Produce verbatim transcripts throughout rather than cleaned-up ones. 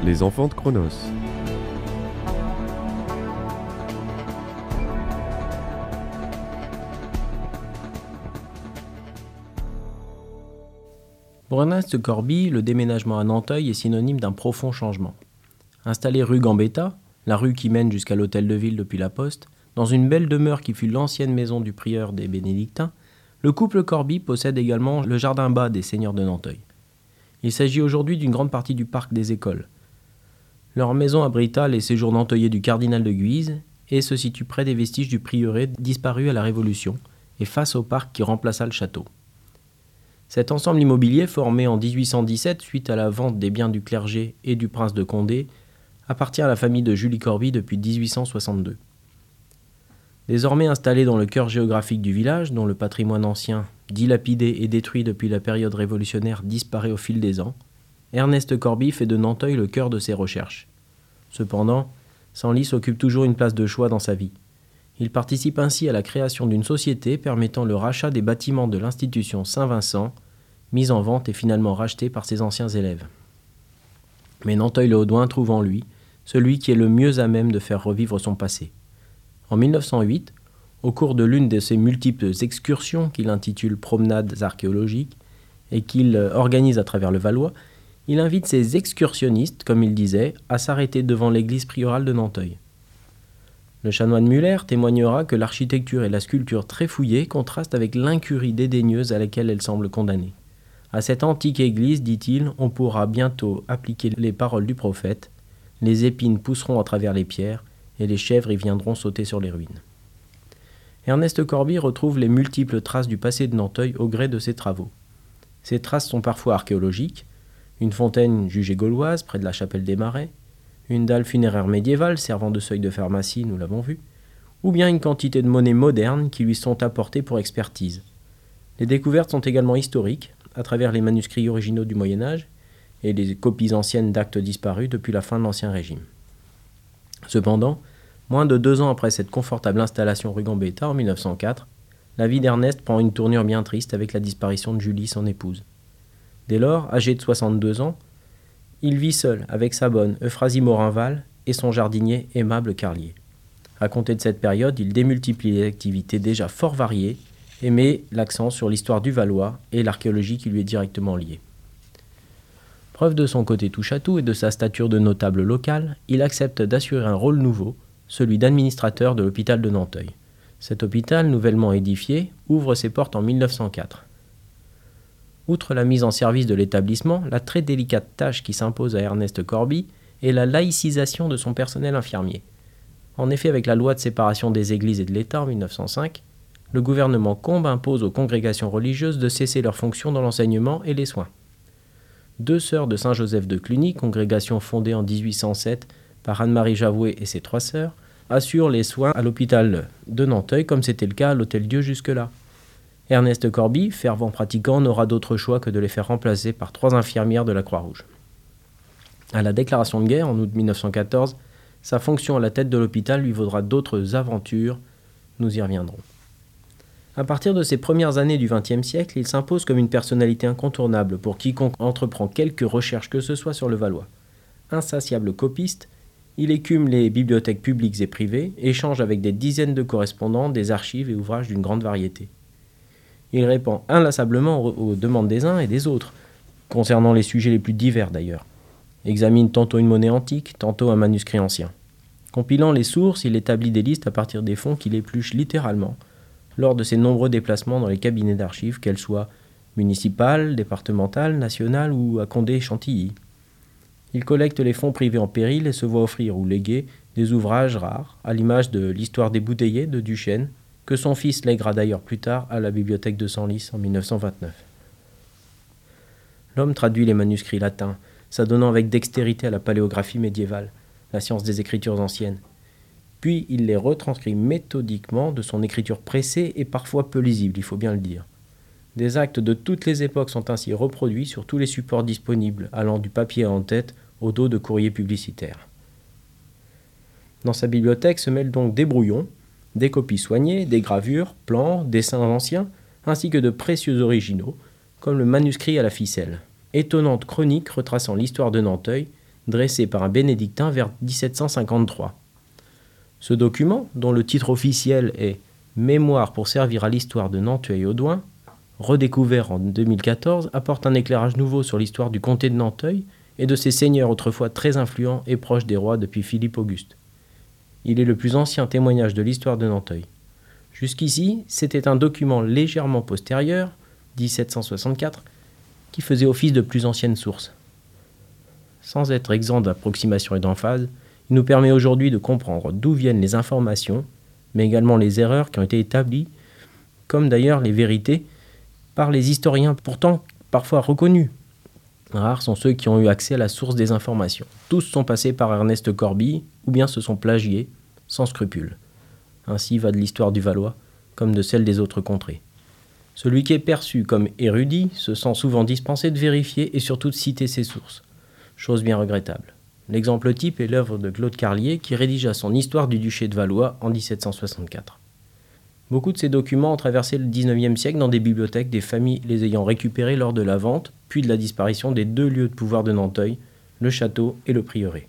Les enfants de Chronos. Pour Ernest Corby, le déménagement à Nanteuil est synonyme d'un profond changement. Installé rue Gambetta, la rue qui mène jusqu'à l'hôtel de ville depuis la Poste, dans une belle demeure qui fut l'ancienne maison du prieur des Bénédictins, le couple Corby possède également le jardin bas des seigneurs de Nanteuil. Il s'agit aujourd'hui d'une grande partie du parc des écoles. Leur maison abrita les séjours nanteuillais du cardinal de Guise et se situe près des vestiges du prieuré disparu à la Révolution et face au parc qui remplaça le château. Cet ensemble immobilier, formé en dix-huit cent dix-sept suite à la vente des biens du clergé et du prince de Condé, appartient à la famille de Julie Corby depuis dix-huit cent soixante-deux. Désormais installé dans le cœur géographique du village, dont le patrimoine ancien, dilapidé et détruit depuis la période révolutionnaire, disparaît au fil des ans, Ernest Corby fait de Nanteuil le cœur de ses recherches. Cependant, Senlis occupe toujours une place de choix dans sa vie. Il participe ainsi à la création d'une société permettant le rachat des bâtiments de l'institution Saint-Vincent, mise en vente et finalement rachetée par ses anciens élèves. Mais Nanteuil-le-Haudouin trouve en lui celui qui est le mieux à même de faire revivre son passé. En mille neuf cent huit, au cours de l'une de ses multiples excursions qu'il intitule « Promenades archéologiques » et qu'il organise à travers le Valois, il invite ses excursionnistes, comme il disait, à s'arrêter devant l'église priorale de Nanteuil. Le chanoine Muller témoignera que l'architecture et la sculpture très fouillées contrastent avec l'incurie dédaigneuse à laquelle elle semble condamnée. À cette antique église, dit-il, on pourra bientôt appliquer les paroles du prophète, les épines pousseront à travers les pierres et les chèvres y viendront sauter sur les ruines. Ernest Corby retrouve les multiples traces du passé de Nanteuil au gré de ses travaux. Ces traces sont parfois archéologiques, une fontaine jugée gauloise près de la chapelle des Marais, une dalle funéraire médiévale servant de seuil de pharmacie, nous l'avons vu, ou bien une quantité de monnaies modernes qui lui sont apportées pour expertise. Les découvertes sont également historiques, à travers les manuscrits originaux du Moyen-Âge et les copies anciennes d'actes disparus depuis la fin de l'Ancien Régime. Cependant, moins de deux ans après cette confortable installation rue Gambetta en mille neuf cent quatre, la vie d'Ernest prend une tournure bien triste avec la disparition de Julie, son épouse. Dès lors, âgé de soixante-deux ans, il vit seul avec sa bonne Euphrasie Morinval et son jardinier aimable Carlier. À compter de cette période, il démultiplie les activités déjà fort variées et met l'accent sur l'histoire du Valois et l'archéologie qui lui est directement liée. Preuve de son côté touche-à-tout et de sa stature de notable local, il accepte d'assurer un rôle nouveau, celui d'administrateur de l'hôpital de Nanteuil. Cet hôpital, nouvellement édifié, ouvre ses portes en mille neuf cent quatre. Outre la mise en service de l'établissement, la très délicate tâche qui s'impose à Ernest Corby est la laïcisation de son personnel infirmier. En effet, avec la loi de séparation des églises et de l'État en mille neuf cent cinq, le gouvernement Combes impose aux congrégations religieuses de cesser leurs fonctions dans l'enseignement et les soins. Deux sœurs de Saint-Joseph de Cluny, congrégation fondée en dix-huit cent sept par Anne-Marie Javoué et ses trois sœurs, assurent les soins à l'hôpital de Nanteuil comme c'était le cas à l'Hôtel-Dieu jusque-là. Ernest Corby, fervent pratiquant, n'aura d'autre choix que de les faire remplacer par trois infirmières de la Croix-Rouge. À la déclaration de guerre, en août mille neuf cent quatorze, sa fonction à la tête de l'hôpital lui vaudra d'autres aventures, nous y reviendrons. À partir de ses premières années du vingtième siècle, il s'impose comme une personnalité incontournable pour quiconque entreprend quelque recherche que ce soit sur le Valois. Insatiable copiste, il écume les bibliothèques publiques et privées, échange avec des dizaines de correspondants, des archives et ouvrages d'une grande variété. Il répond inlassablement aux demandes des uns et des autres, concernant les sujets les plus divers d'ailleurs. Examine tantôt une monnaie antique, tantôt un manuscrit ancien. Compilant les sources, il établit des listes à partir des fonds qu'il épluche littéralement lors de ses nombreux déplacements dans les cabinets d'archives, qu'elles soient municipales, départementales, nationales ou à Condé-Chantilly. Il collecte les fonds privés en péril et se voit offrir ou léguer des ouvrages rares, à l'image de l'Histoire des bouteillers de Duchesne, que son fils lèguera d'ailleurs plus tard à la bibliothèque de Senlis en mille neuf cent vingt-neuf. L'homme traduit les manuscrits latins, s'adonnant avec dextérité à la paléographie médiévale, la science des écritures anciennes. Puis il les retranscrit méthodiquement de son écriture pressée et parfois peu lisible, il faut bien le dire. Des actes de toutes les époques sont ainsi reproduits sur tous les supports disponibles, allant du papier en tête au dos de courriers publicitaires. Dans sa bibliothèque se mêlent donc des brouillons, des copies soignées, des gravures, plans, dessins anciens, ainsi que de précieux originaux, comme le manuscrit à la ficelle. Étonnante chronique retraçant l'histoire de Nanteuil, dressé par un bénédictin vers dix-sept cent cinquante-trois. Ce document, dont le titre officiel est « Mémoire pour servir à l'histoire de Nanteuil-Audouin », redécouvert en deux mille quatorze, apporte un éclairage nouveau sur l'histoire du comté de Nanteuil et de ses seigneurs autrefois très influents et proches des rois depuis Philippe Auguste. Il est le plus ancien témoignage de l'histoire de Nanteuil. Jusqu'ici, c'était un document légèrement postérieur, dix-sept cent soixante-quatre, qui faisait office de plus ancienne source. Sans être exempt d'approximation et d'emphase, il nous permet aujourd'hui de comprendre d'où viennent les informations, mais également les erreurs qui ont été établies, comme d'ailleurs les vérités, par les historiens pourtant parfois reconnus. Rares sont ceux qui ont eu accès à la source des informations. Tous sont passés par Ernest Corbie, ou bien se sont plagiés, sans scrupule. Ainsi va de l'histoire du Valois, comme de celle des autres contrées. Celui qui est perçu comme érudit se sent souvent dispensé de vérifier et surtout de citer ses sources. Chose bien regrettable. L'exemple type est l'œuvre de Claude Carlier qui rédigea son Histoire du duché de Valois en dix-sept cent soixante-quatre. Beaucoup de ces documents ont traversé le dix-neuvième siècle dans des bibliothèques, des familles les ayant récupérés lors de la vente, puis de la disparition des deux lieux de pouvoir de Nanteuil, le château et le prieuré.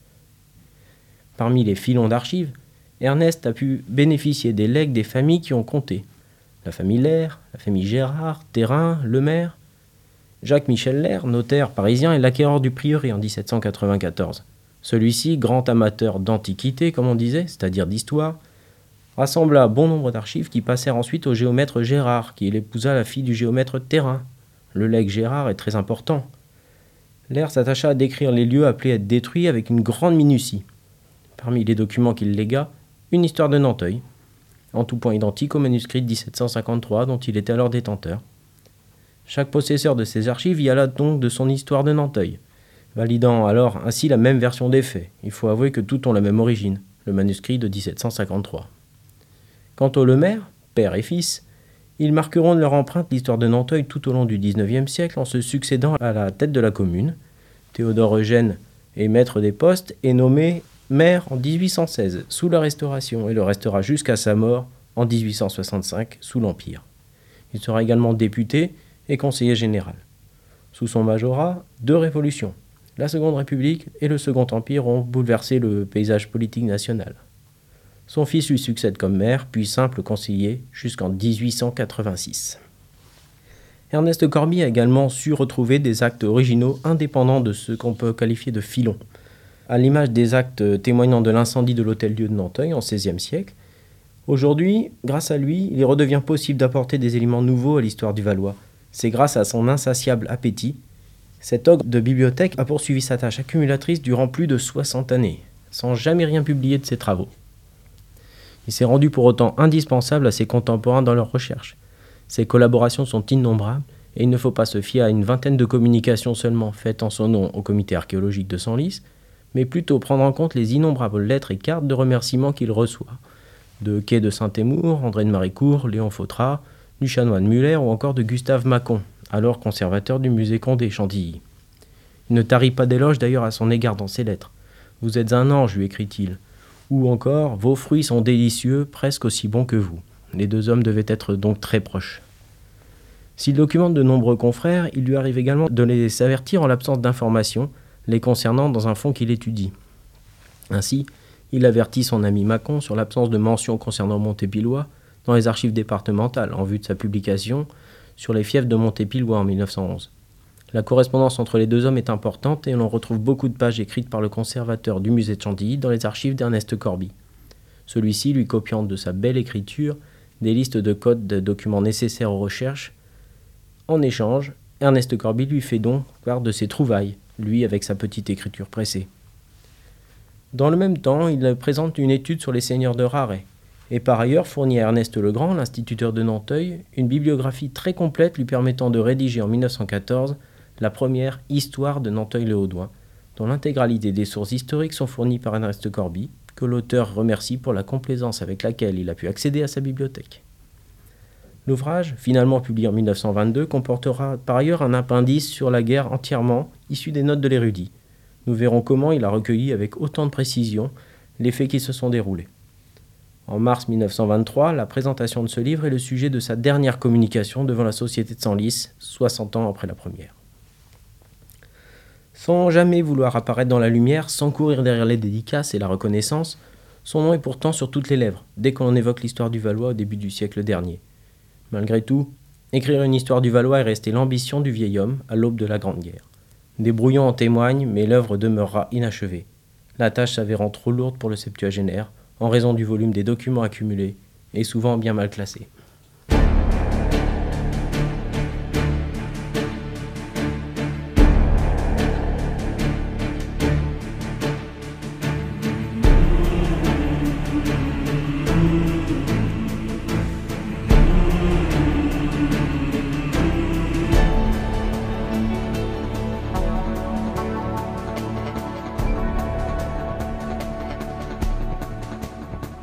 Parmi les filons d'archives, Ernest a pu bénéficier des legs des familles qui ont compté. La famille Lair, la famille Gérard, Thérin, Lemaire. Jacques-Michel Lair, notaire parisien, est l'acquéreur du prieuré en dix-sept cent quatre-vingt-quatorze. Celui-ci, grand amateur d'antiquité, comme on disait, c'est-à-dire d'histoire, rassembla bon nombre d'archives qui passèrent ensuite au géomètre Gérard, qui épousa la fille du géomètre Thérin. Le legs Gérard est très important. Lair s'attacha à décrire les lieux appelés à être détruits avec une grande minutie. Parmi les documents qu'il légua, une histoire de Nanteuil, en tout point identique au manuscrit de dix-sept cent cinquante-trois dont il était alors détenteur. Chaque possesseur de ces archives y alla donc de son histoire de Nanteuil, validant alors ainsi la même version des faits. Il faut avouer que tous ont la même origine, le manuscrit de dix-sept cent cinquante-trois. Quant aux Lemaire, père et fils, ils marqueront de leur empreinte l'histoire de Nanteuil tout au long du dix-neuvième siècle en se succédant à la tête de la commune. Théodore Eugène est maître des postes et nommé maire en dix-huit cent seize sous la Restauration et le restera jusqu'à sa mort en dix-huit cent soixante-cinq sous l'Empire. Il sera également député et conseiller général. Sous son majorat, deux révolutions, la Seconde République et le Second Empire, ont bouleversé le paysage politique national. Son fils lui succède comme maire, puis simple conseiller, jusqu'en dix-huit cent quatre-vingt-six. Ernest Corbie a également su retrouver des actes originaux indépendants de ce qu'on peut qualifier de filons. À l'image des actes témoignant de l'incendie de l'Hôtel-Dieu de Nanteuil en seizième siècle, aujourd'hui, grâce à lui, il redevient possible d'apporter des éléments nouveaux à l'histoire du Valois. C'est grâce à son insatiable appétit. Cet ogre de bibliothèque a poursuivi sa tâche accumulatrice durant plus de soixante années, sans jamais rien publier de ses travaux. Il s'est rendu pour autant indispensable à ses contemporains dans leurs recherches. Ses collaborations sont innombrables et il ne faut pas se fier à une vingtaine de communications seulement faites en son nom au comité archéologique de Senlis, mais plutôt prendre en compte les innombrables lettres et cartes de remerciements qu'il reçoit. De Quai de Saint-Émour, André de Maricourt, Léon Fautrat, du chanoine Muller ou encore de Gustave Macon, alors conservateur du musée Condé Chantilly. Il ne tarit pas d'éloges d'ailleurs à son égard dans ses lettres. « Vous êtes un ange », lui écrit-il. Ou encore « Vos fruits sont délicieux, presque aussi bons que vous ». Les deux hommes devaient être donc très proches. S'il documente de nombreux confrères, il lui arrive également de les avertir en l'absence d'informations les concernant dans un fond qu'il étudie. Ainsi, il avertit son ami Macon sur l'absence de mention concernant Montépillois dans les archives départementales en vue de sa publication sur les fiefs de Montépillois en mille neuf cent onze. La correspondance entre les deux hommes est importante et l'on retrouve beaucoup de pages écrites par le conservateur du musée de Chantilly dans les archives d'Ernest Corbie. Celui-ci lui copiant de sa belle écriture des listes de codes de documents nécessaires aux recherches. En échange, Ernest Corbie lui fait donc part de ses trouvailles, lui avec sa petite écriture pressée. Dans le même temps, il présente une étude sur les seigneurs de Raret, et par ailleurs fournit à Ernest Legrand, l'instituteur de Nanteuil, une bibliographie très complète lui permettant de rédiger en mille neuf cent quatorze la première Histoire de Nanteuil-le-Haudouin, dont l'intégralité des sources historiques sont fournies par Ernest Corbie, que l'auteur remercie pour la complaisance avec laquelle il a pu accéder à sa bibliothèque. L'ouvrage, finalement publié en mille neuf cent vingt-deux, comportera par ailleurs un appendice sur la guerre entièrement issu des notes de l'érudit. Nous verrons comment il a recueilli avec autant de précision les faits qui se sont déroulés. En mars mille neuf cent vingt-trois, la présentation de ce livre est le sujet de sa dernière communication devant la Société de Senlis, soixante ans après la première. Sans jamais vouloir apparaître dans la lumière, sans courir derrière les dédicaces et la reconnaissance, son nom est pourtant sur toutes les lèvres, dès que l'on évoque l'histoire du Valois au début du siècle dernier. Malgré tout, écrire une histoire du Valois est resté l'ambition du vieil homme à l'aube de la Grande Guerre. Des brouillons en témoignent, mais l'œuvre demeurera inachevée, la tâche s'avérant trop lourde pour le septuagénaire, en raison du volume des documents accumulés, et souvent bien mal classés.